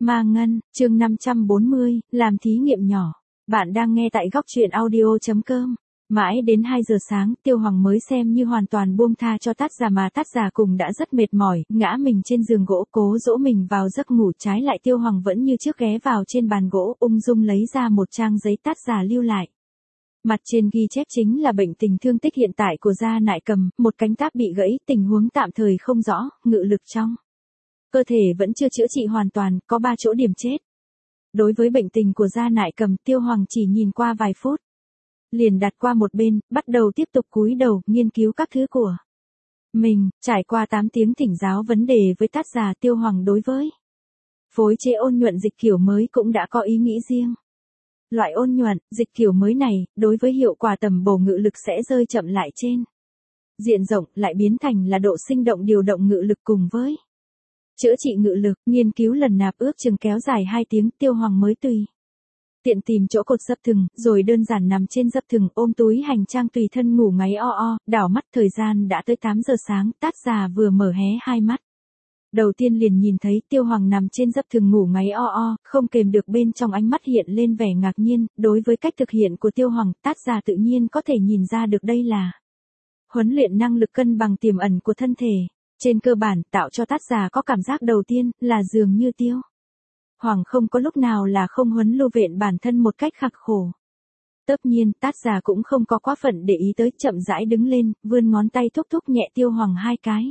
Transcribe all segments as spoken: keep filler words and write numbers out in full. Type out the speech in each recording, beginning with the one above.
Ma Ngân, chương năm trăm bốn mươi, làm thí nghiệm nhỏ. Bạn đang nghe tại góc truyện audio.com. Mãi đến hai giờ sáng, Tiêu Hoàng mới xem như hoàn toàn buông tha cho Tát Già mà Tát Già cùng đã rất mệt mỏi, ngã mình trên giường gỗ cố dỗ mình vào giấc ngủ. Trái lại Tiêu Hoàng vẫn như trước ghé vào trên bàn gỗ, ung dung lấy ra một trang giấy Tát Già lưu lại. Mặt trên ghi chép chính là bệnh tình thương tích hiện tại của Gia Nại Cầm, một cánh táp bị gãy, tình huống tạm thời không rõ, ngự lực trong cơ thể vẫn chưa chữa trị hoàn toàn, có ba chỗ điểm chết. Đối với bệnh tình của Gia Nại Cầm, Tiêu Hoàng chỉ nhìn qua vài phút, liền đặt qua một bên, bắt đầu tiếp tục cúi đầu, nghiên cứu các thứ của mình. Trải qua tám tiếng thỉnh giáo vấn đề với Tát Già, Tiêu Hoàng đối với phối chế ôn nhuận dịch kiểu mới cũng đã có ý nghĩ riêng. Loại ôn nhuận, dịch kiểu mới này, đối với hiệu quả tầm bổ ngự lực sẽ rơi chậm lại trên diện rộng, lại biến thành là độ sinh động điều động ngự lực cùng với chữa trị ngự lực. Nghiên cứu lần nạp ước chừng kéo dài hai tiếng, Tiêu Hoàng mới tùy tiện tìm chỗ cột dấp thừng, rồi đơn giản nằm trên dấp thừng, ôm túi hành trang tùy thân ngủ ngáy o o. Đảo mắt thời gian đã tới tám giờ sáng, Tát Già vừa mở hé hai mắt, đầu tiên liền nhìn thấy Tiêu Hoàng nằm trên dấp thừng ngủ ngáy o o, không kềm được bên trong ánh mắt hiện lên vẻ ngạc nhiên. Đối với cách thực hiện của Tiêu Hoàng, Tát Già tự nhiên có thể nhìn ra được đây là huấn luyện năng lực cân bằng tiềm ẩn của thân thể. Trên cơ bản, tạo cho Tát Già có cảm giác đầu tiên là dường như Tiêu Hoàng không có lúc nào là không huấn lưu luyện bản thân một cách khắc khổ. Tất nhiên, Tát Già cũng không có quá phận để ý tới, chậm rãi đứng lên, vươn ngón tay thúc thúc nhẹ Tiêu Hoàng hai cái.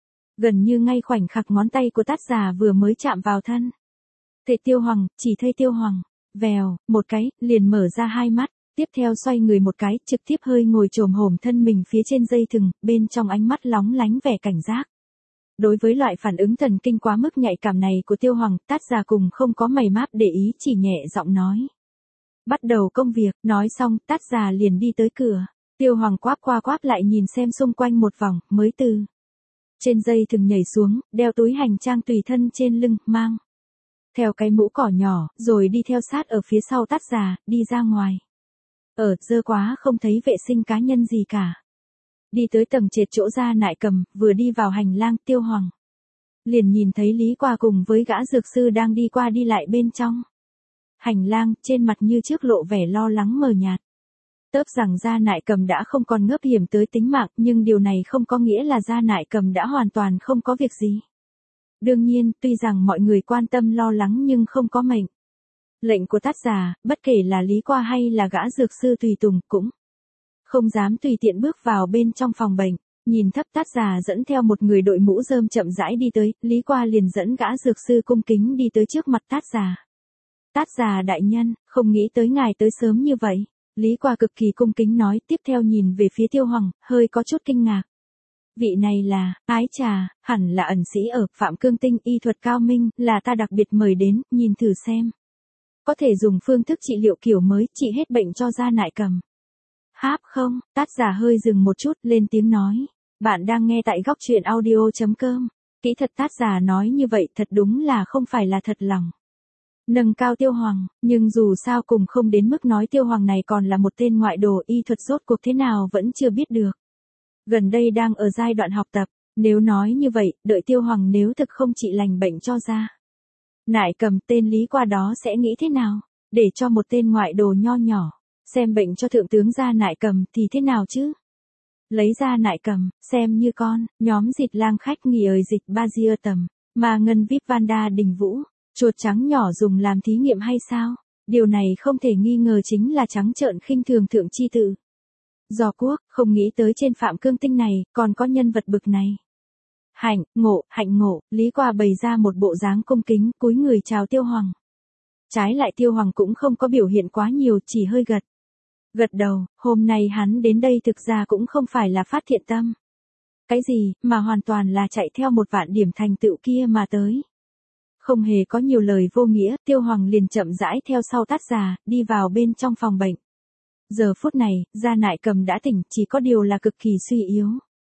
Gần như ngay khoảnh khắc ngón tay của Tát Già vừa mới chạm vào thân thể Tiêu Hoàng, chỉ thấy Tiêu Hoàng, vèo, một cái, liền mở ra hai mắt, tiếp theo xoay người một cái, trực tiếp hơi ngồi chồm hổm thân mình phía trên dây thừng, bên trong ánh mắt lóng lánh vẻ cảnh giác. Đối với loại phản ứng thần kinh quá mức nhạy cảm này của Tiêu Hoàng, Tát Già cùng không có mảy máp để ý, chỉ nhẹ giọng nói: bắt đầu công việc. Nói xong, Tát Già liền đi tới cửa. Tiêu Hoàng quáp qua quáp lại nhìn xem xung quanh một vòng, mới từ trên dây thừng nhảy xuống, đeo túi hành trang tùy thân trên lưng, mang theo cái mũ cỏ nhỏ, rồi đi theo sát ở phía sau Tát Già, đi ra ngoài. Ở, dơ quá không thấy vệ sinh cá nhân gì cả. Đi tới tầng trệt chỗ Gia Nại Cầm, vừa đi vào hành lang, Tiêu Hoàng liền nhìn thấy Lý Qua cùng với gã dược sư đang đi qua đi lại bên trong hành lang, trên mặt như trước lộ vẻ lo lắng mờ nhạt. Tớp rằng Gia Nại Cầm đã không còn ngớp hiểm tới tính mạng, nhưng điều này không có nghĩa là Gia Nại Cầm đã hoàn toàn không có việc gì. Đương nhiên, tuy rằng mọi người quan tâm lo lắng nhưng không có mệnh lệnh của Tát Già, bất kể là Lý Qua hay là gã dược sư tùy tùng, cũng không dám tùy tiện bước vào bên trong phòng bệnh. Nhìn thấp Tát Già dẫn theo một người đội mũ rơm chậm rãi đi tới, Lý Qua liền dẫn gã dược sư cung kính đi tới trước mặt Tát Già. Tát Già đại nhân, không nghĩ tới ngài tới sớm như vậy. Lý Qua cực kỳ cung kính nói, tiếp theo nhìn về phía Tiêu Hoàng, hơi có chút kinh ngạc. Vị này là, ái trà, hẳn là ẩn sĩ ở Phạm Cương Tinh, y thuật cao minh, là ta đặc biệt mời đến, nhìn thử xem. Có thể dùng phương thức trị liệu kiểu mới, trị hết bệnh cho Gia Nại Cầm. Háp không? Tát Già hơi dừng một chút, lên tiếng nói. Bạn đang nghe tại góc truyện audio.com. Kỹ thật Tát Già nói như vậy thật đúng là không phải là thật lòng nâng cao Tiêu Hoàng, nhưng dù sao cùng không đến mức nói Tiêu Hoàng này còn là một tên ngoại đồ, y thuật rốt cuộc thế nào vẫn chưa biết được. Gần đây đang ở giai đoạn học tập, nếu nói như vậy, đợi Tiêu Hoàng nếu thực không trị lành bệnh cho Gia Nại Cầm, tên Lý Qua đó sẽ nghĩ thế nào? Để cho một tên ngoại đồ nho nhỏ xem bệnh cho thượng tướng Gia Nại Cầm thì thế nào chứ? Lấy Gia Nại Cầm, xem như con, nhóm dịch lang khách nghỉ ơi dịch ba diơ tầm, mà ngân vip Vanda Đình Vũ, chuột trắng nhỏ dùng làm thí nghiệm hay sao? Điều này không thể nghi ngờ chính là trắng trợn khinh thường thượng chi tự do quốc, không nghĩ tới trên Phạm Cương Tinh này, còn có nhân vật bực này. Hạnh, ngộ, hạnh ngộ, Lý Qua bày ra một bộ dáng cung kính, cúi người chào Tiêu Hoàng. Trái lại Tiêu Hoàng cũng không có biểu hiện quá nhiều, chỉ hơi gật gật đầu. Hôm nay hắn đến đây thực ra cũng không phải là phát thiện tâm cái gì, mà hoàn toàn là chạy theo một vạn điểm thành tựu kia mà tới. Không hề có nhiều lời vô nghĩa, Tiêu Hoàng liền chậm rãi theo sau Tát Già, đi vào bên trong phòng bệnh. Giờ phút này, Gia Nại Cầm đã tỉnh, chỉ có điều là cực kỳ suy yếu.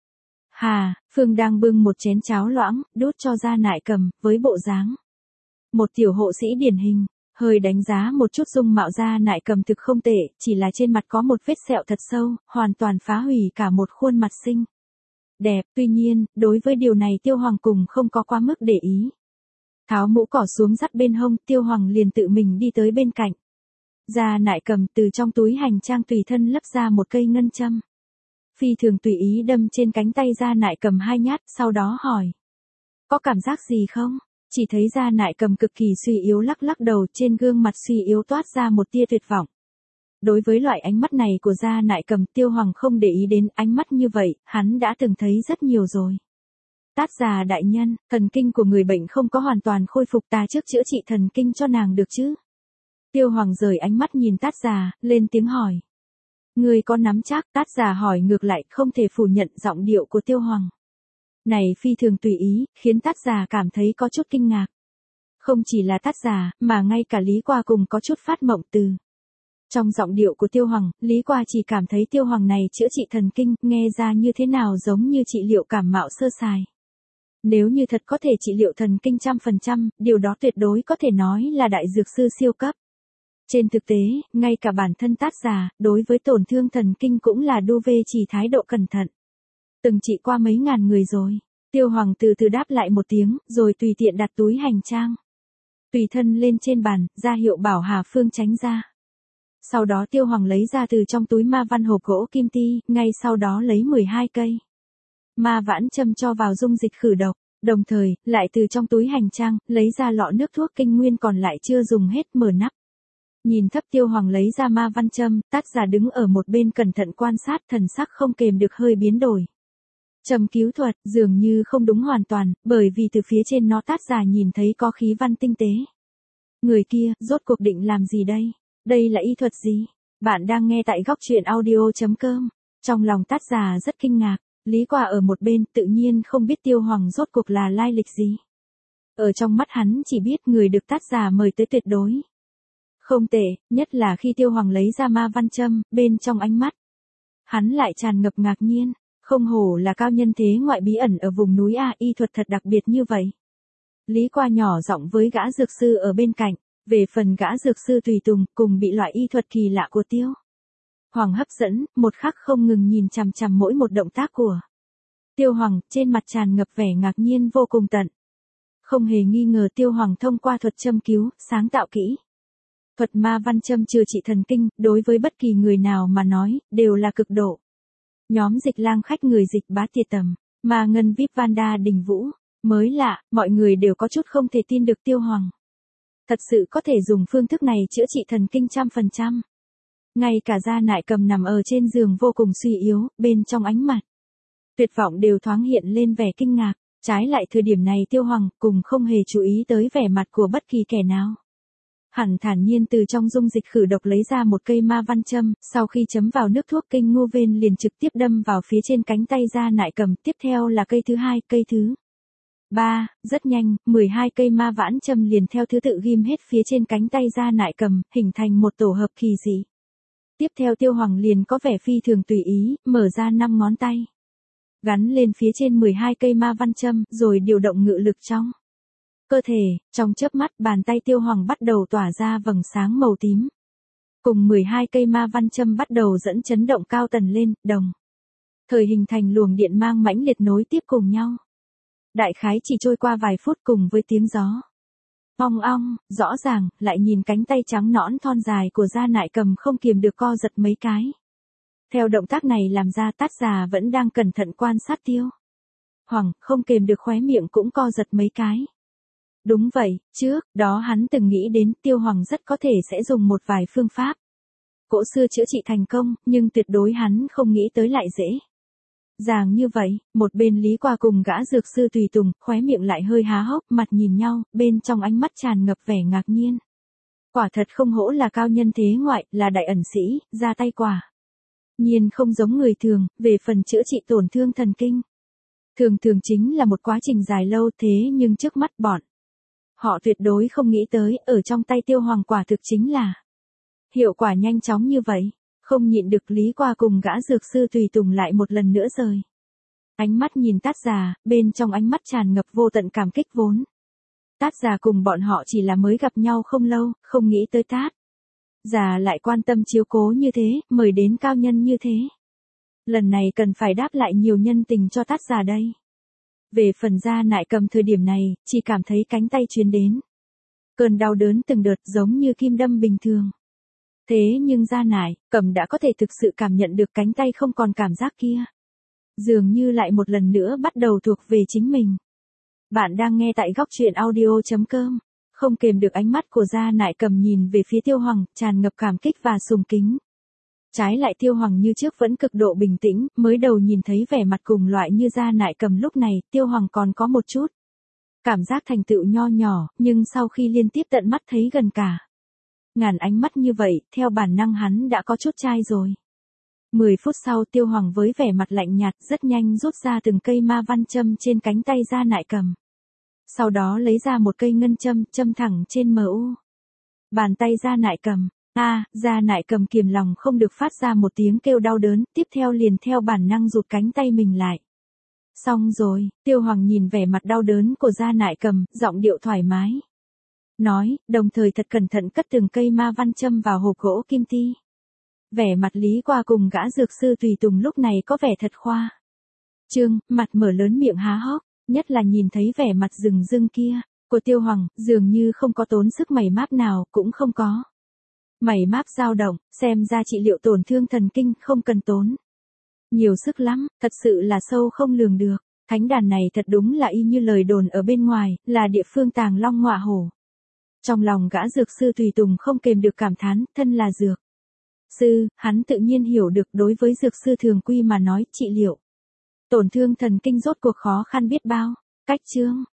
Hà, Phương đang bưng một chén cháo loãng, đút cho Gia Nại Cầm, với bộ dáng một tiểu hộ sĩ điển hình. Hơi đánh giá một chút dung mạo Gia Nại Cầm thực không tệ, chỉ là trên mặt có một vết sẹo thật sâu, hoàn toàn phá hủy cả một khuôn mặt xinh đẹp. Tuy nhiên, đối với điều này Tiêu Hoàng cùng không có quá mức để ý. Tháo mũ cỏ xuống dắt bên hông, Tiêu Hoàng liền tự mình đi tới bên cạnh. Gia Nại Cầm từ trong túi hành trang tùy thân lấp ra một cây ngân châm. Phi thường tùy ý đâm trên cánh tay Gia Nại Cầm hai nhát, sau đó hỏi. Có cảm giác gì không? Chỉ thấy Gia Nại Cầm cực kỳ suy yếu lắc lắc đầu, trên gương mặt suy yếu toát ra một tia tuyệt vọng. Đối với loại ánh mắt này của Gia Nại Cầm, Tiêu Hoàng không để ý đến ánh mắt như vậy, hắn đã từng thấy rất nhiều rồi. Tát già đại nhân, thần kinh của người bệnh không có hoàn toàn khôi phục, ta trước chữa trị thần kinh cho nàng được chứ? Tiêu Hoàng rời ánh mắt nhìn Tát già, lên tiếng hỏi. Người có nắm chắc? Tát già hỏi ngược lại, không thể phủ nhận giọng điệu của Tiêu Hoàng. Này phi thường tùy ý, khiến Tát già cảm thấy có chút kinh ngạc. Không chỉ là Tát già, mà ngay cả Lý Qua cùng có chút phát mộng từ. Trong giọng điệu của Tiêu Hoàng, Lý Qua chỉ cảm thấy Tiêu Hoàng này chữa trị thần kinh, nghe ra như thế nào giống như trị liệu cảm mạo sơ sài. Nếu như thật có thể trị liệu thần kinh trăm phần trăm, điều đó tuyệt đối có thể nói là đại dược sư siêu cấp. Trên thực tế, ngay cả bản thân Tát già, đối với tổn thương thần kinh cũng là đu vê chỉ thái độ cẩn thận. Từng trị qua mấy ngàn người rồi. Tiêu Hoàng từ từ đáp lại một tiếng, rồi tùy tiện đặt túi hành trang. Tùy thân lên trên bàn, ra hiệu bảo Hà Phương tránh ra. Sau đó Tiêu Hoàng lấy ra từ trong túi ma văn hộp gỗ kim ti, ngay sau đó lấy mười hai cây ma vãn châm cho vào dung dịch khử độc, đồng thời, lại từ trong túi hành trang, lấy ra lọ nước thuốc kinh nguyên còn lại chưa dùng hết, mở nắp. Nhìn thấp Tiêu Hoàng lấy ra ma văn châm, Tát già đứng ở một bên cẩn thận quan sát, thần sắc không kềm được hơi biến đổi. Châm cứu thuật, dường như không đúng hoàn toàn, bởi vì từ phía trên nó Tát già nhìn thấy có khí văn tinh tế. Người kia, rốt cuộc định làm gì đây? Đây là y thuật gì? Bạn đang nghe tại góc truyện audio chấm com. Trong lòng Tát già rất kinh ngạc, Lý Qua ở một bên tự nhiên không biết Tiêu Hoàng rốt cuộc là lai lịch gì. Ở trong mắt hắn chỉ biết người được Tát già mời tới tuyệt đối. Không tệ, nhất là khi Tiêu Hoàng lấy ra ma văn châm, bên trong ánh mắt. Hắn lại tràn ngập ngạc nhiên, không hổ là cao nhân thế ngoại bí ẩn ở vùng núi A, y thuật thật đặc biệt như vậy. Lý Qua nhỏ giọng với gã dược sư ở bên cạnh, về phần gã dược sư tùy tùng, cùng bị loại y thuật kỳ lạ của Tiêu Hoàng hấp dẫn, một khắc không ngừng nhìn chằm chằm mỗi một động tác của Tiêu Hoàng, trên mặt tràn ngập vẻ ngạc nhiên vô cùng tận. Không hề nghi ngờ Tiêu Hoàng thông qua thuật châm cứu, sáng tạo kỹ. Thuật ma văn châm chữa trị thần kinh, đối với bất kỳ người nào mà nói, đều là cực độ. Nhóm Dịch Lang khách người Dịch Bá Tiệt Tầm, Ma Ngân víp Vanda Đình Vũ, mới lạ, mọi người đều có chút không thể tin được Tiêu Hoàng. Thật sự có thể dùng phương thức này chữa trị thần kinh trăm phần trăm. Ngay cả Gia Nại Cầm nằm ở trên giường vô cùng suy yếu, bên trong ánh mặt tuyệt vọng đều thoáng hiện lên vẻ kinh ngạc, trái lại thời điểm này Tiêu Hoàng cùng không hề chú ý tới vẻ mặt của bất kỳ kẻ nào. Hẳn thản nhiên từ trong dung dịch khử độc lấy ra một cây ma văn châm, sau khi chấm vào nước thuốc kinh ngô ven liền trực tiếp đâm vào phía trên cánh tay Gia Nại Cầm, tiếp theo là cây thứ hai, cây thứ ba, rất nhanh, mười hai cây ma vãn châm liền theo thứ tự ghim hết phía trên cánh tay Gia Nại Cầm, hình thành một tổ hợp kỳ dị. Tiếp theo Tiêu Hoàng liền có vẻ phi thường tùy ý, mở ra năm ngón tay, gắn lên phía trên mười hai cây ma văn châm, rồi điều động ngự lực trong cơ thể, trong chớp mắt bàn tay Tiêu Hoàng bắt đầu tỏa ra vầng sáng màu tím. Cùng mười hai cây ma văn châm bắt đầu dẫn chấn động cao tần lên, đồng thời hình thành luồng điện mang mãnh liệt nối tiếp cùng nhau. Đại khái chỉ trôi qua vài phút cùng với tiếng gió ong ong, rõ ràng, lại nhìn cánh tay trắng nõn thon dài của Gia Nại Cầm không kiềm được co giật mấy cái. Theo động tác này làm ra Tát già vẫn đang cẩn thận quan sát Tiêu Hoàng, không kiềm được khóe miệng cũng co giật mấy cái. Đúng vậy, trước đó hắn từng nghĩ đến Tiêu Hoàng rất có thể sẽ dùng một vài phương pháp cổ xưa chữa trị thành công, nhưng tuyệt đối hắn không nghĩ tới lại dễ dàng như vậy. Một bên Lý Qua cùng gã dược sư tùy tùng, khóe miệng lại hơi há hốc, mặt nhìn nhau, bên trong ánh mắt tràn ngập vẻ ngạc nhiên. Quả thật không hổ là cao nhân thế ngoại, là đại ẩn sĩ, ra tay quả nhiên không giống người thường. Về phần chữa trị tổn thương thần kinh, thường thường chính là một quá trình dài lâu, thế nhưng trước mắt bọn họ tuyệt đối không nghĩ tới, ở trong tay Tiêu Hoàng quả thực chính là hiệu quả nhanh chóng như vậy. Không nhịn được Lý Qua cùng gã dược sư tùy tùng lại một lần nữa rời ánh mắt nhìn Tát già, bên trong ánh mắt tràn ngập vô tận cảm kích vốn. Tát già cùng bọn họ chỉ là mới gặp nhau không lâu, không nghĩ tới Tát già lại quan tâm chiếu cố như thế, mời đến cao nhân như thế. Lần này cần phải đáp lại nhiều nhân tình cho Tát già đây. Về phần Gia Nại Cầm thời điểm này, chỉ cảm thấy cánh tay truyền đến. Cơn đau đớn từng đợt giống như kim đâm bình thường. Thế nhưng Gia Nại Cầm đã có thể thực sự cảm nhận được cánh tay không còn cảm giác kia. Dường như lại một lần nữa bắt đầu thuộc về chính mình. Bạn đang nghe tại góc truyện audio chấm com. Không kềm được ánh mắt của Gia Nại Cầm nhìn về phía Tiêu Hoàng, tràn ngập cảm kích và sùng kính. Trái lại Tiêu Hoàng như trước vẫn cực độ bình tĩnh, mới đầu nhìn thấy vẻ mặt cùng loại như Gia Nại Cầm lúc này, Tiêu Hoàng còn có một chút cảm giác thành tựu nho nhỏ, nhưng sau khi liên tiếp tận mắt thấy gần cả ngàn ánh mắt như vậy, theo bản năng hắn đã có chút chai rồi. Mười phút sau Tiêu Hoàng với vẻ mặt lạnh nhạt rất nhanh rút ra từng cây ma văn châm trên cánh tay Gia Nại Cầm. Sau đó lấy ra một cây ngân châm, châm thẳng trên mờ u. Bàn tay Gia Nại Cầm. A, à, Gia Nại Cầm kiềm lòng không được phát ra một tiếng kêu đau đớn, tiếp theo liền theo bản năng rụt cánh tay mình lại. Xong rồi, Tiêu Hoàng nhìn vẻ mặt đau đớn của Gia Nại Cầm, giọng điệu thoải mái. Nói, đồng thời thật cẩn thận cất từng cây ma văn châm vào hộp gỗ kim ti. Vẻ mặt Lý Qua cùng gã dược sư tùy tùng lúc này có vẻ thật khoa trương, mặt mở lớn miệng há hốc, nhất là nhìn thấy vẻ mặt rừng rưng kia của Tiêu Hoàng, dường như không có tốn sức mảy máp nào, cũng không có mảy máp dao động, xem ra trị liệu tổn thương thần kinh không cần tốn nhiều sức lắm, thật sự là sâu không lường được. Thánh đàn này thật đúng là y như lời đồn ở bên ngoài, là địa phương tàng long ngọa hổ. Trong lòng gã dược sư tùy tùng không kềm được cảm thán, thân là dược sư, hắn tự nhiên hiểu được đối với dược sư thường quy mà nói trị liệu tổn thương thần kinh rốt cuộc khó khăn biết bao. Cách chương